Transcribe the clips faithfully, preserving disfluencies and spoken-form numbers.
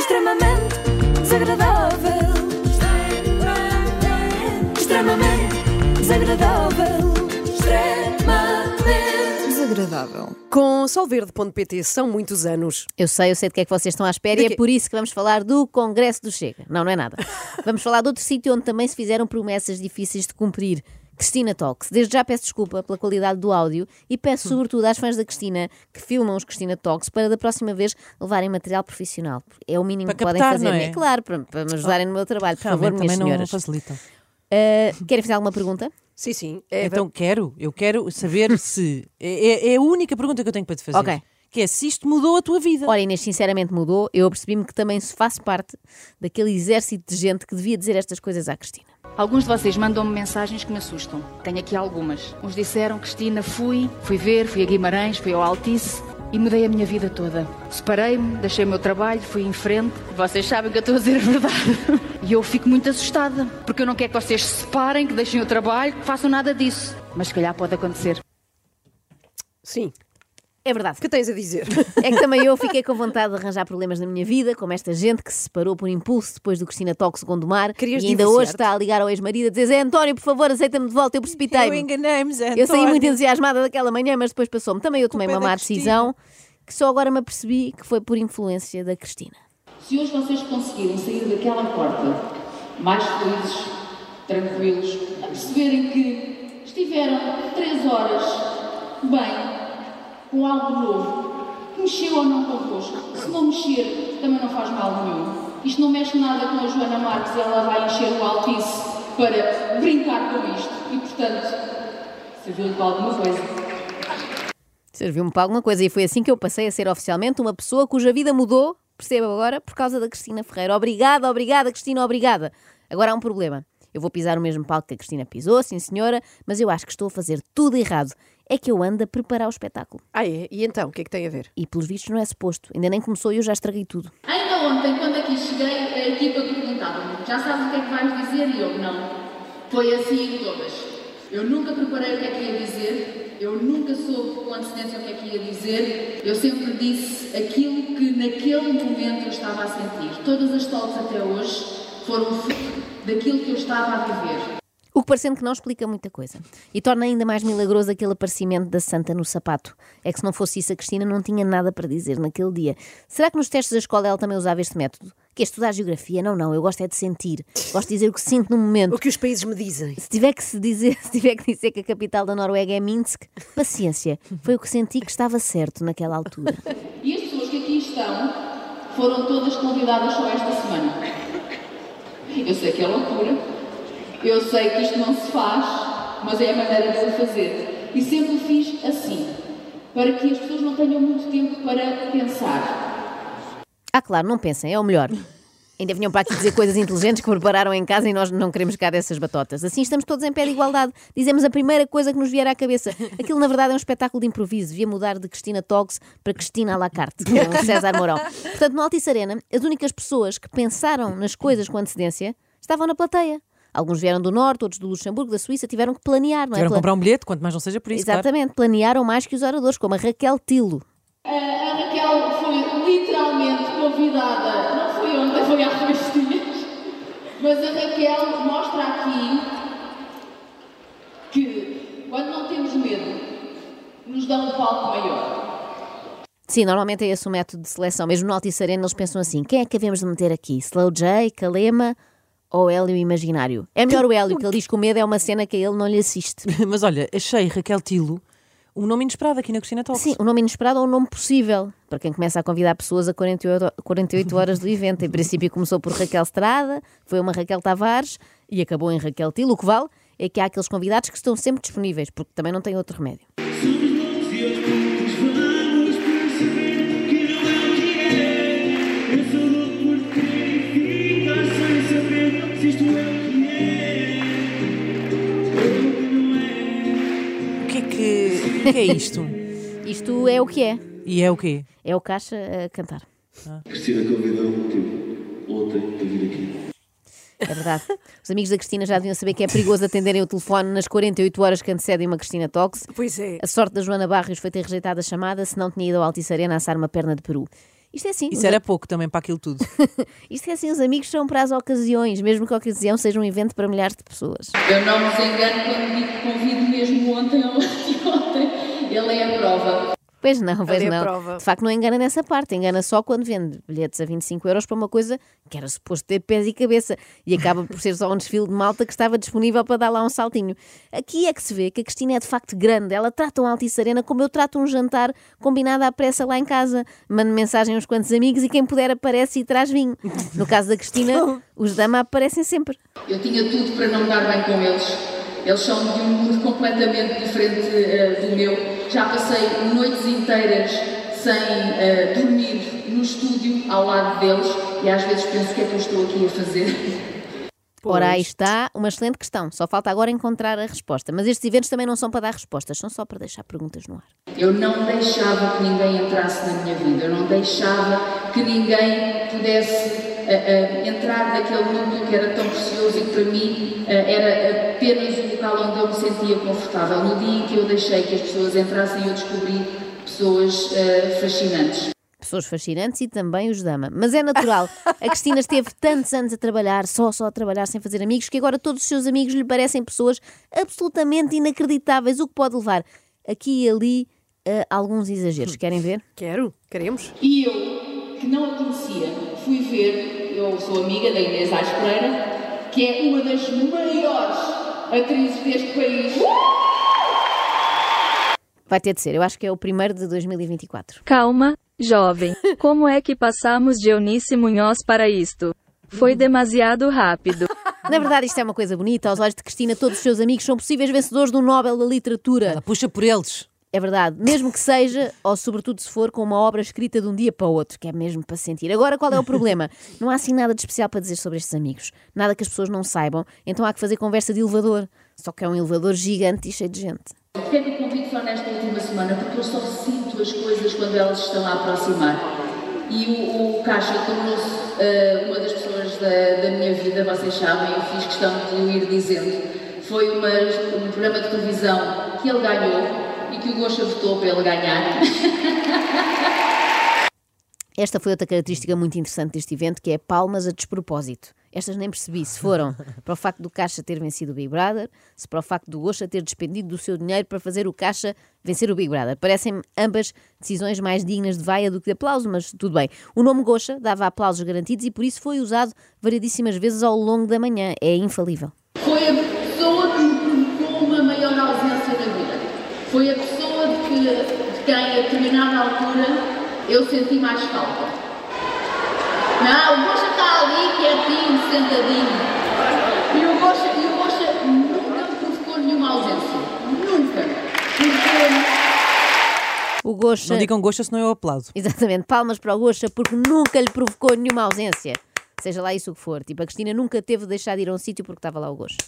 extremamente desagradável, extremamente desagradável, extremamente desagradável. Com solverde ponto pt são muitos anos. Eu sei, eu sei de que é que vocês estão à espera e é por isso que vamos falar do Congresso do Chega. Não, não é nada. Vamos falar de outro sítio onde também se fizeram promessas difíceis de cumprir. Cristina Talks. Desde já peço desculpa pela qualidade do áudio e peço sobretudo às fãs da Cristina que filmam os Cristina Talks para da próxima vez levarem material profissional. É o mínimo para que captar, podem fazer. Não é? Claro, para, para me ajudarem no meu trabalho, por Realmente, favor, minhas também senhoras. não facilitam. Uh, querem fazer alguma pergunta? Sim, sim. É, Então quero, eu quero saber se... É, é a única pergunta que eu tenho para te fazer. Ok. Que é se isto mudou a tua vida. Olha, Inês, sinceramente mudou. Eu percebi-me que também faço parte daquele exército de gente que devia dizer estas coisas à Cristina. Alguns de vocês mandam-me mensagens que me assustam. Tenho aqui algumas. Uns disseram, Cristina, fui, fui ver, fui a Guimarães, fui ao Altice e mudei a minha vida toda. Separei-me, deixei o meu trabalho, fui em frente. Vocês sabem que eu estou a dizer a verdade. E eu fico muito assustada, porque eu não quero que vocês se separem, que deixem o trabalho, que façam nada disso. Mas se calhar pode acontecer. sim. É verdade. O que tens a dizer? É que também eu fiquei com vontade de arranjar problemas na minha vida, como esta gente que se separou por impulso depois do Cristina Talks Gondomar Querias e ainda divorciar-te? hoje está a ligar ao ex-marido a dizer Zé António, por favor, aceita-me de volta, eu Eu precipitei-me. enganei-me, Zé Eu saí muito António. entusiasmada daquela manhã, mas depois passou-me. Também eu tomei Culpa uma é má da Cristina. decisão que só agora me apercebi que foi por influência da Cristina. Se hoje vocês conseguirem sair daquela porta mais felizes, tranquilos, a perceberem que estiveram três horas bem, com algo novo, que mexeu ou não convosco, se não mexer, também não faz mal nenhum. Isto não mexe nada com a Joana Marques, ela vai encher o Altice para brincar com isto e, portanto, serviu-lhe para alguma coisa. Serviu-me para alguma coisa e foi assim que eu passei a ser oficialmente uma pessoa cuja vida mudou, perceba agora, por causa da Cristina Ferreira. Obrigada, obrigada, Cristina, obrigada. Agora há um problema. Eu vou pisar o mesmo palco que a Cristina pisou, sim senhora, mas eu acho que estou a fazer tudo errado. É que eu ando a preparar o espetáculo. Ah, é? E então, o que é que tem a ver? E pelos vistos não é suposto. Ainda nem começou e eu já estraguei tudo. Ainda ontem, quando aqui cheguei, a equipa perguntava-me, já sabes o que é que vais dizer? E eu, não. Foi assim em todas. Eu nunca preparei o que é que ia dizer, eu nunca soube com antecedência o que é que ia dizer, eu sempre disse aquilo que naquele momento eu estava a sentir. Todas as talks até hoje foram fruto daquilo que eu estava a viver. O que parecendo que não explica muita coisa. E torna ainda mais milagroso aquele aparecimento da santa no sapato. É que se não fosse isso a Cristina não tinha nada para dizer naquele dia. Será que nos testes da escola ela também usava este método? Que é estudar geografia? Não, não, eu gosto é de sentir. Gosto de dizer o que sinto no momento. O que os países me dizem? Se tiver que se dizer, se tiver que dizer que a capital da Noruega é Minsk, paciência. Foi o que senti que estava certo naquela altura. E as pessoas que aqui estão foram todas convidadas só esta semana. Eu sei que é loucura. Eu sei que isto não se faz, mas é a maneira de se fazer. E sempre o fiz assim, para que as pessoas não tenham muito tempo para pensar. Ah, claro, não pensem, é o melhor. Ainda vinham para aqui dizer coisas inteligentes que prepararam em casa e nós não queremos cá dessas batotas. Assim estamos todos em pé de igualdade. Dizemos a primeira coisa que nos vier à cabeça. Aquilo, na verdade, é um espetáculo de improviso. Devia mudar de Cristina Talks para Cristina à la carte, com César Mourão. Portanto, no Altice Arena, as únicas pessoas que pensaram nas coisas com antecedência estavam na plateia. Alguns vieram do Norte, outros do Luxemburgo, da Suíça, tiveram que planear, não é? Tiveram que Pla- comprar um bilhete, quanto mais não seja por isso, Exatamente, planearam mais que os oradores, como a Raquel Tilo. A, a Raquel foi literalmente convidada, não foi ontem, foi há dois dias, mas a Raquel mostra aqui que quando não temos medo, nos dão um palco maior. Sim, normalmente é esse o método de seleção. Mesmo no Altice Arena eles pensam assim, quem é que havemos de meter aqui? Slow J, Kalema ou Hélio Imaginário? É melhor o Hélio, que ele diz que o medo é uma cena que a ele não lhe assiste. Mas olha, achei Raquel Tilo um nome inesperado aqui na Cristina Talks. Sim, um nome inesperado ou um nome possível, para quem começa a convidar pessoas a quarenta e oito horas do evento. Em princípio começou por Raquel Estrada, foi uma Raquel Tavares e acabou em Raquel Tilo. O que vale é que há aqueles convidados que estão sempre disponíveis, porque também não têm outro remédio. O que é que, o que é isto? Isto é o que é. E é o quê? É o Caixa a cantar. Cristina convidou-me, tipo, ontem para vir aqui. É verdade. Os amigos da Cristina já deviam saber que é perigoso atenderem o telefone nas quarenta e oito horas que antecedem uma Cristina Talks. Pois é. A sorte da Joana Barrios foi ter rejeitado a chamada, senão tinha ido ao Altice Arena assar uma perna de peru. Isto é assim. Isso os era pouco também para aquilo tudo. Isto é assim, os amigos são para as ocasiões, mesmo que a ocasião seja um evento para milhares de pessoas. Eu não nos engano quando digo que convido mesmo ontem ou anteontem. Ele é a prova. Pois não, pois Ali a não. prova. De facto não engana nessa parte, engana só quando vende bilhetes a vinte e cinco euros para uma coisa que era suposto ter pés e cabeça e acaba por ser só um desfile de malta que estava disponível para dar lá um saltinho. Aqui é que se vê que a Cristina é de facto grande, ela trata um Altice Arena como eu trato um jantar combinado à pressa lá em casa. Mando mensagem a uns quantos amigos e quem puder aparece e traz vinho. No caso da Cristina, os Dama aparecem sempre. Eu tinha tudo para não me dar bem com eles. Eles são de um mundo completamente diferente uh, do meu. Já passei noites inteiras sem uh, dormir no estúdio ao lado deles e às vezes penso o que é que eu estou aqui a fazer. Ora, aí está uma excelente questão. Só falta agora encontrar a resposta. Mas estes eventos também não são para dar respostas, são só para deixar perguntas no ar. Eu não deixava que ninguém entrasse na minha vida. Eu não deixava que ninguém pudesse Uh, uh, entrar naquele núcleo que era tão precioso e que para mim uh, era apenas o local onde eu me sentia confortável. No dia em que eu deixei que as pessoas entrassem, eu descobri pessoas uh, fascinantes. Pessoas fascinantes e também os Dama. Mas é natural. A Cristina esteve tantos anos a trabalhar, só, só a trabalhar sem fazer amigos, que agora todos os seus amigos lhe parecem pessoas absolutamente inacreditáveis, o que pode levar aqui e ali a alguns exageros. Querem ver? Quero, queremos. E eu, que não a conhecia, fui ver, eu sou amiga da Inês Aires Pereira, que é uma das maiores atrizes deste país. Vai ter de ser. Eu acho que é o primeiro de dois mil e vinte e quatro. Calma, jovem. Como é que passamos de Eunice Munhoz para isto? Foi demasiado rápido. Na verdade, isto é uma coisa bonita. Aos olhos de Cristina, todos os seus amigos são possíveis vencedores do Nobel da Literatura. Ela puxa por eles. É verdade, mesmo que seja, ou sobretudo se for com uma obra escrita de um dia para o outro, que é mesmo para sentir. Agora, qual é o problema? Não há assim nada de especial para dizer sobre estes amigos. Nada que as pessoas não saibam, então há que fazer conversa de elevador. Só que é um elevador gigante e cheio de gente. Porquê é que o convite só nesta última semana? Porque eu só sinto as coisas quando elas estão a aproximar. E o, o Caixa tornou-se uh, uma das pessoas da, da minha vida, vocês sabem, eu fiz questão de o ir dizendo. Foi uma, um programa de televisão que ele ganhou e que o Gosha votou para ele ganhar. Esta foi outra característica muito interessante deste evento, que é palmas a despropósito. Estas nem percebi se foram para o facto do Caixa ter vencido o Big Brother, se para o facto do Gosha ter despendido do seu dinheiro para fazer o Caixa vencer o Big Brother. Parecem-me ambas decisões mais dignas de vaia do que de aplauso, mas tudo bem. O nome Gosha dava aplausos garantidos e por isso foi usado variedíssimas vezes ao longo da manhã. É infalível. Foi a pessoa que me provocou uma maior ausência na vida. Foi a pessoa de, que, de quem, a determinada altura, eu senti mais falta. Não, o Gosha está ali, quietinho, sentadinho. E o Gosha, e o Gosha nunca me provocou nenhuma ausência. Nunca. Porque... O Gosha... Não digam Gosha, senão eu aplaudo. Exatamente, palmas para o Gosha porque nunca lhe provocou nenhuma ausência. Seja lá isso o que for. Tipo, a Cristina nunca teve de deixar de ir a um sítio porque estava lá o Gosha.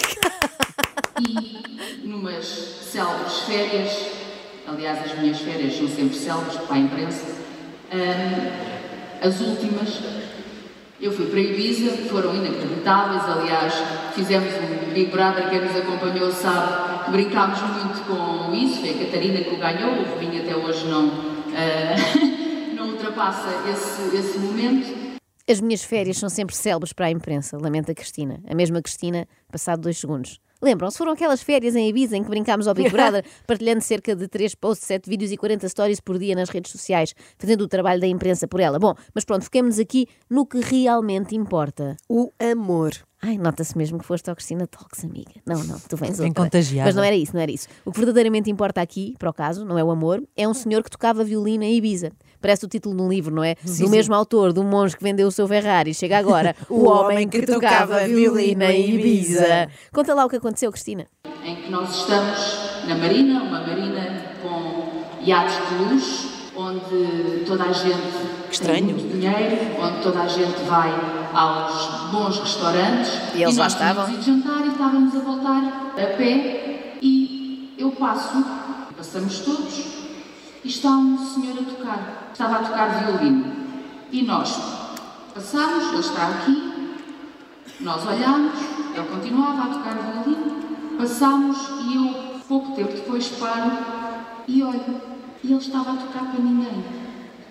E numas célebres férias, aliás as minhas férias são sempre célebres para a imprensa, hum, as últimas, eu fui para Ibiza, foram inacreditáveis, aliás fizemos um Big Brother, quem nos acompanhou sabe que brincámos muito com isso, foi a Catarina que o ganhou, o Rubinho até hoje não, uh, não ultrapassa esse, esse momento. As minhas férias são sempre célebres para a imprensa, lamenta a Cristina. A mesma Cristina, passado dois segundos. Lembram-se? Foram aquelas férias em Ibiza em que brincámos ao Big Brother, partilhando cerca de três posts, sete vídeos e quarenta stories por dia nas redes sociais, fazendo o trabalho da imprensa por ela. Bom, mas pronto, fiquemos aqui no que realmente importa. O amor. Ai, nota-se mesmo que foste ao Cristina Talks, amiga. Não, não, tu vens Bem outra. contagiada. Mas não era isso, não era isso. O que verdadeiramente importa aqui, para o caso, não é o amor, é um senhor que tocava violino em Ibiza. Parece o título de um livro, não é? Sim, do sim. mesmo autor, do monge que vendeu o seu Ferrari. Chega agora, o homem que tocava violino em Ibiza. Conta lá o que aconteceu, Cristina. Em que nós estamos na marina, uma marina com iates de luxo, onde toda a gente Estranho. tem muito dinheiro, onde toda a gente vai aos bons restaurantes. E eles lá nós estavam? tínhamos ido jantar e estávamos a voltar a pé e eu passo, passamos todos e está um senhor a tocar. Estava a tocar violino. E nós passamos, ele está aqui, nós olhamos, ele continuava a tocar violino, passámos e eu, pouco tempo depois, paro e olho. E ele estava a tocar para ninguém.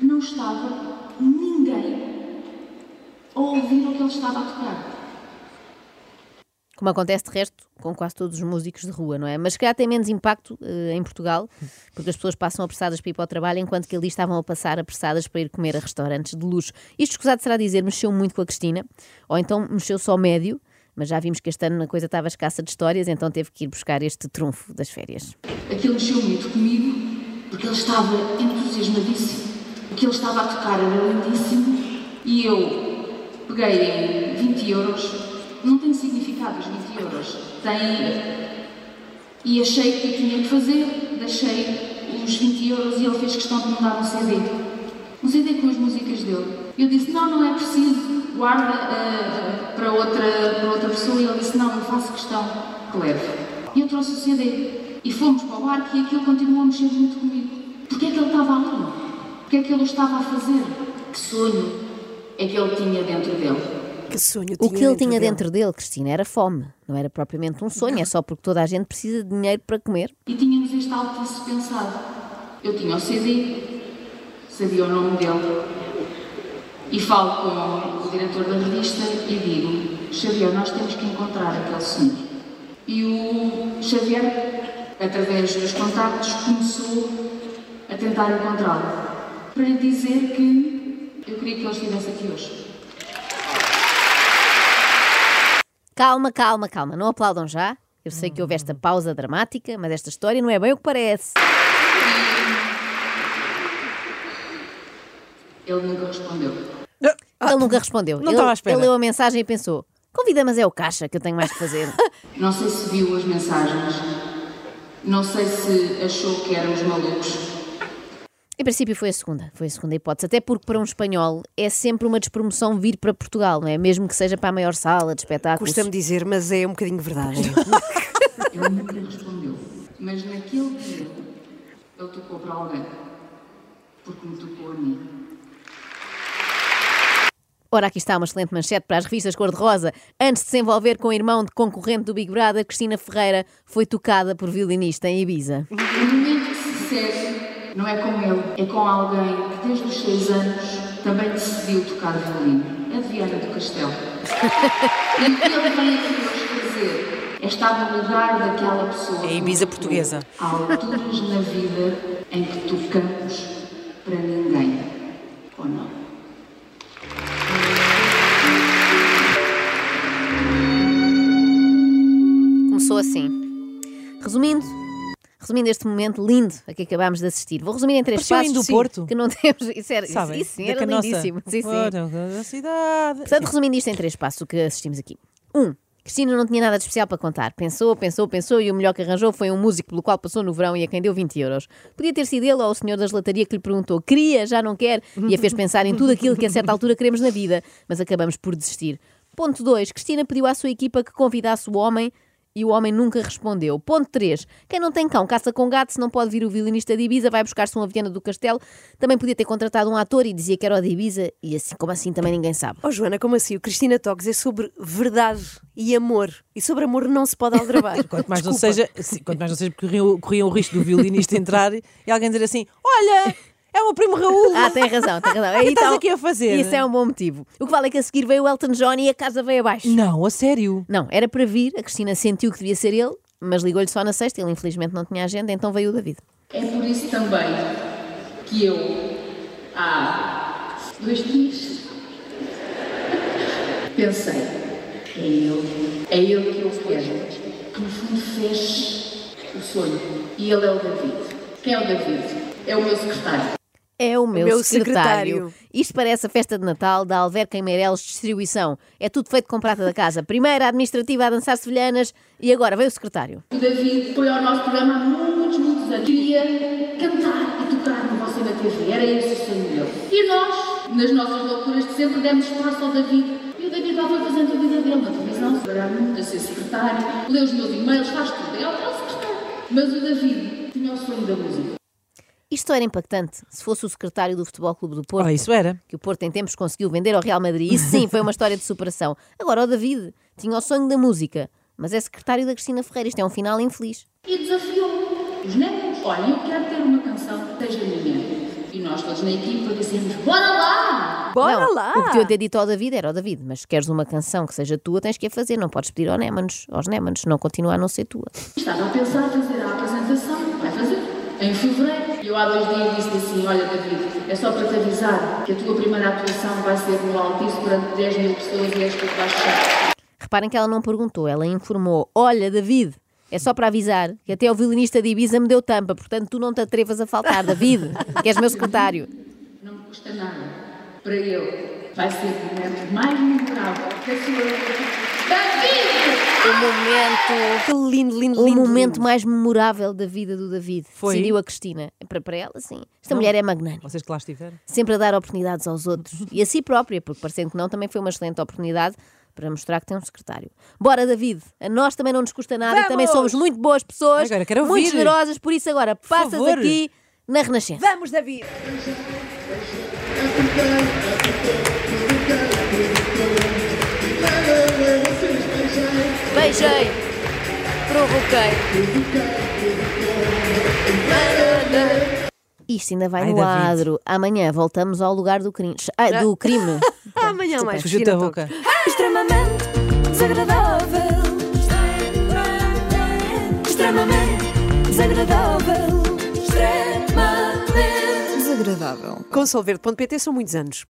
não estava ninguém a ouvir o que ele estava a tocar. Como acontece de resto com quase todos os músicos de rua, não é? Mas se calhar tem menos impacto uh, em Portugal, porque as pessoas passam apressadas para ir para o trabalho, enquanto que ali estavam a passar apressadas para ir comer a restaurantes de luxo. Isto, escusado será dizer, mexeu muito com a Cristina, ou então mexeu só médio, mas já vimos que este ano a coisa estava escassa de histórias, então teve que ir buscar este trunfo das férias. Aquilo mexeu muito comigo, porque ele estava entusiasmadíssimo. O que ele estava a tocar era lindíssimo, e eu peguei em vinte euros. Não tem significado os vinte euros, tem... E achei que eu tinha que fazer, deixei os vinte euros e ele fez questão de me dar um C D. Um C D com as músicas dele. Eu disse, não, não é preciso, guarda uh, para, outra, para outra pessoa. E ele disse, não, eu faço questão que leve. E eu trouxe o C D. E fomos para o barco e aquilo continuou a mexer muito comigo. Porquê é que ele estava ali? Porquê é que ele o estava a fazer? Que sonho é que ele tinha dentro dele? Que sonho O tinha que ele dentro tinha dele. dentro dele, Cristina, era fome. Não era propriamente um sonho, é só porque toda a gente precisa de dinheiro para comer. E tínhamos este Altice pensado. Eu tinha o C D, sabia o nome dele, e falo com o diretor da revista e digo, Xavier, nós temos que encontrar aquele senhor. E o Xavier, através dos contactos, começou a tentar encontrá-lo, para lhe dizer que eu queria que ele estivesse aqui hoje. Calma, calma, calma, não aplaudam já. Eu sei que houve esta pausa dramática, mas esta história não é bem o que parece. Ele nunca respondeu. Ele nunca respondeu. Não ele, estava à espera. ele leu a mensagem e pensou, convida, mas é o caixa que eu tenho mais que fazer. Não sei se viu as mensagens, não sei se achou que eram os malucos. Em princípio foi a segunda, foi a segunda hipótese, até porque para um espanhol é sempre uma despromoção vir para Portugal, não é? Mesmo que seja para a maior sala de espetáculos. Custa-me dizer, mas é um bocadinho verdade. Ele nunca respondeu. Mas naquele dia, ele tocou para alguém. Porque me tocou a mim. Ora, aqui está uma excelente manchete para as revistas cor-de-rosa. Antes de se envolver com o irmão de concorrente do Big Brother, Cristina Ferreira foi tocada por violinista em Ibiza. O momento que se segue não é com ele, é com alguém que desde os seis anos também decidiu tocar violino. É de Viana do Castelo. E o que ele vem aqui hoje fazer é estar no lugar daquela pessoa. É Ibiza portuguesa. Há alturas na vida em que tocamos para ninguém. Ou não? Começou assim. Resumindo, resumindo este momento lindo a que acabámos de assistir. Vou resumir em três Pareceu passos. ainda o Sim, Porto. que não temos. Isso, era, isso, Sabem? isso sim, Da era canossa. lindíssimo. Sim, sim. Ora, da cidade. Portanto, resumindo isto em três passos, o que assistimos aqui. Um, Cristina não tinha nada de especial para contar. Pensou, pensou, pensou e o melhor que arranjou foi um músico pelo qual passou no verão e a quem deu vinte euros. Podia ter sido ele ou o senhor da gelataria que lhe perguntou queria, já não quer, e a fez pensar em tudo aquilo que a certa altura queremos na vida, mas acabamos por desistir. Ponto dois. Cristina pediu à sua equipa que convidasse o homem e o homem nunca respondeu. Ponto três. Quem não tem cão caça com gato, se não pode vir o violinista de Ibiza, vai buscar-se um Viana do Castelo. Também podia ter contratado um ator e dizia que era o de Ibiza, e assim como assim também ninguém sabe. Oh Joana, como assim? O Cristina Talks é sobre verdade e amor. E sobre amor não se pode aldrabar. Quanto mais, não Desculpa. seja, sim, quanto mais não seja porque corriam, corriam o risco do violinista entrar e alguém dizer assim: olha, é o meu primo Raul. Ah, tem razão, tem razão. O que estás aqui a fazer? Isso é um bom motivo. O que vale é que a seguir veio o Elton John e a casa veio abaixo. Não, a sério. Não, era para vir, a Cristina sentiu que devia ser ele, mas ligou-lhe só na sexta, ele infelizmente não tinha agenda, então veio o David. É por isso também que eu, há dois dias, pensei, é ele, é ele que eu quero, que no fundo fez o sonho. E ele é o David. Quem é o David? É o meu secretário. É o meu, meu secretário. secretário. Isto parece a festa de Natal da Alverca em Meireles Distribuição. É tudo feito com prata da casa. Primeiro a administrativa a dançar sevilhanas e agora veio o secretário. O David foi ao nosso programa há muitos, muitos anos. Queria cantar e tocar no Você na T V. Era esse o sonho dele. E nós, nas nossas loucuras, de sempre demos espaço ao David. E o David lá foi fazendo a vida dele na televisão. Agora muito a ser secretário, lê os meus e-mails, faz tudo. É o secretário. Mas o David tinha o sonho da música. Isto era impactante se fosse o secretário do Futebol Clube do Porto. Oh, isso era. Que o Porto em tempos conseguiu vender ao Real Madrid. Isso sim, foi uma história de superação. Agora o David tinha o sonho da música, mas é secretário da Cristina Ferreira. Isto é um final infeliz. E desafiou os netos. Olha, eu quero ter uma canção que seja minha. E nós todos na equipa dissemos, bora lá! Bora Não, lá! o que podiam ter dito ao David era ao David, mas se queres uma canção que seja tua, tens que a fazer, não podes pedir ao Némanos, aos Némanos, não continua a não ser tua. Estava a pensar fazer a apresentação, vai fazer, em fevereiro. E eu há dois dias disse assim, olha David, é só para te avisar que a tua primeira atuação vai ser no Altice durante dez mil pessoas e és tu que vais fechar. Reparem que ela não perguntou, ela informou, olha David, é só para avisar que até o violinista de Ibiza me deu tampa, portanto tu não te atrevas a faltar, David, que és meu secretário. Não me custa nada. Para ele, vai ser o momento mais memorável da sua David! O momento... Que lindo, lindo, O lindo. momento lindo. mais memorável da vida do David. Foi? Decidiu a Cristina. Para, para ela, sim. Esta Não. mulher é magnânima. Vocês que lá estiveram. Sempre a dar oportunidades aos outros. E a si própria, porque parecendo que não, também foi uma excelente oportunidade para mostrar que tem um secretário. Bora, David. A nós também não nos custa nada e também somos muito boas pessoas, Agora quero muito ouvir. generosas, por isso agora passas favor. aqui na Renascença. Vamos, David! Beijei, provoquei. Isto ainda vai Ai, no David. adro. Amanhã voltamos ao lugar do crime. Ah, do crime. Amanhã mais Fugiu-te Cristina da Toques. boca. Extremamente desagradável. Extremamente desagradável. Extremamente desagradável. Com solverde ponto pt são muitos anos.